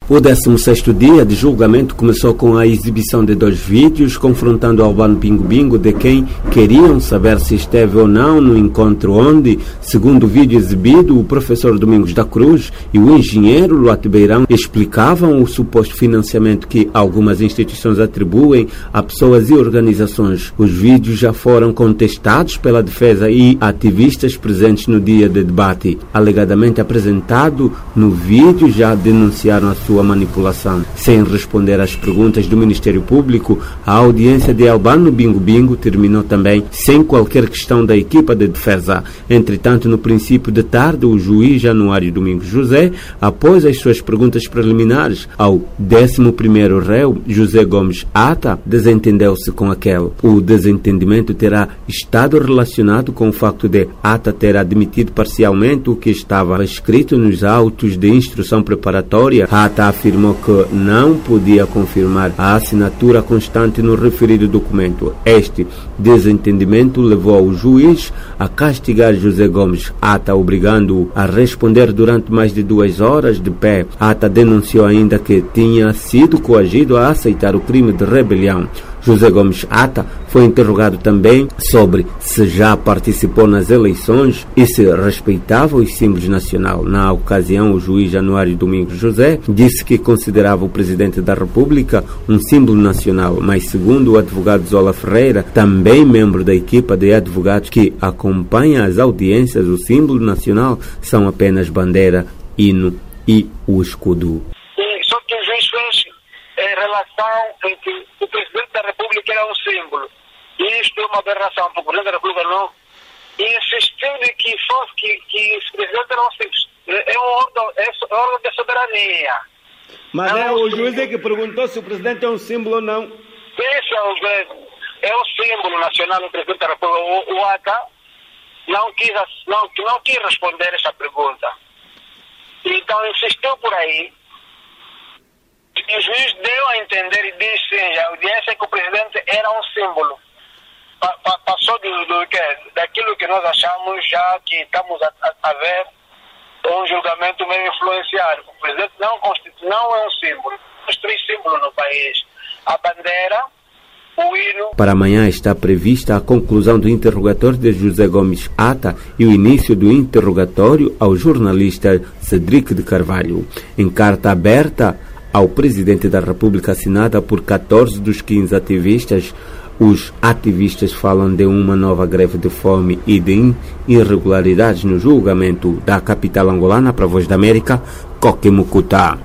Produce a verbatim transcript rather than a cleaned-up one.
O décimo sexto dia de julgamento começou com a exibição de dois vídeos confrontando Albano Bingo Bingo, de quem queriam saber se esteve ou não no encontro onde, segundo o vídeo exibido, o professor Domingos da Cruz e o engenheiro Luato Beirão explicavam o suposto financiamento que algumas instituições atribuem a pessoas e organizações. Os vídeos já foram contestados pela defesa e ativistas presentes no dia de debate. Alegadamente apresentado no vídeo, já denunciaram a sua manipulação. Sem responder às perguntas do Ministério Público, a audiência de Albano Bingo Bingo terminou também sem qualquer questão da equipa de defesa. Entretanto, no princípio de tarde, o juiz Januário Domingos José, após as suas perguntas preliminares ao décimo primeiro réu, José Gomes Ata, desentendeu-se com aquele. O desentendimento terá estado relacionado com o facto de Ata ter admitido parcialmente o que estava escrito nos autos de instrução preparatória. Ata afirmou que não podia confirmar a assinatura constante no referido documento. Este desentendimento levou o juiz a castigar José Gomes Ata, obrigando-o a responder durante mais de duas horas de pé. Ata denunciou ainda que tinha sido coagido a aceitar o crime de rebelião. José Gomes Ata foi interrogado também sobre se já participou nas eleições e se respeitava os símbolos nacionais. Na ocasião, o juiz Januário Domingos José disse que considerava o presidente da República um símbolo nacional, mas segundo o advogado Zola Ferreira, também membro da equipa de advogados que acompanha as audiências, o símbolo nacional são apenas bandeira, hino e o escudo. Só que o juiz fez em relação em que o presidente da República era um símbolo. E isto é uma aberração, porque o presidente da República não. E insistiu de que fosse que, que esse presidente era um símbolo. É um órgão, é um órgão de soberania. Mas é, é um o juiz é que perguntou se o presidente é um símbolo ou não. Esse é o, é o símbolo nacional do presidente da República. O, o Ata não quis, não, não quis responder essa pergunta. Então insistiu por aí. E o juiz deu a entender e disse à audiência que o presidente era um símbolo. Pa, pa, passou do, do, do, daquilo que nós achamos já que estamos a, a, a ver um julgamento meio influenciado. O presidente não, constitui, não é um símbolo. Temos três símbolos no país. A bandeira, o hino. Para amanhã está prevista a conclusão do interrogatório de José Gomes Ata e o início do interrogatório ao jornalista Cedric de Carvalho. Em carta aberta ao presidente da República, assinada por catorze dos quinze ativistas, os ativistas falam de uma nova greve de fome e de irregularidades no julgamento da capital angolana. Para a Voz da América, Coque Mucuta.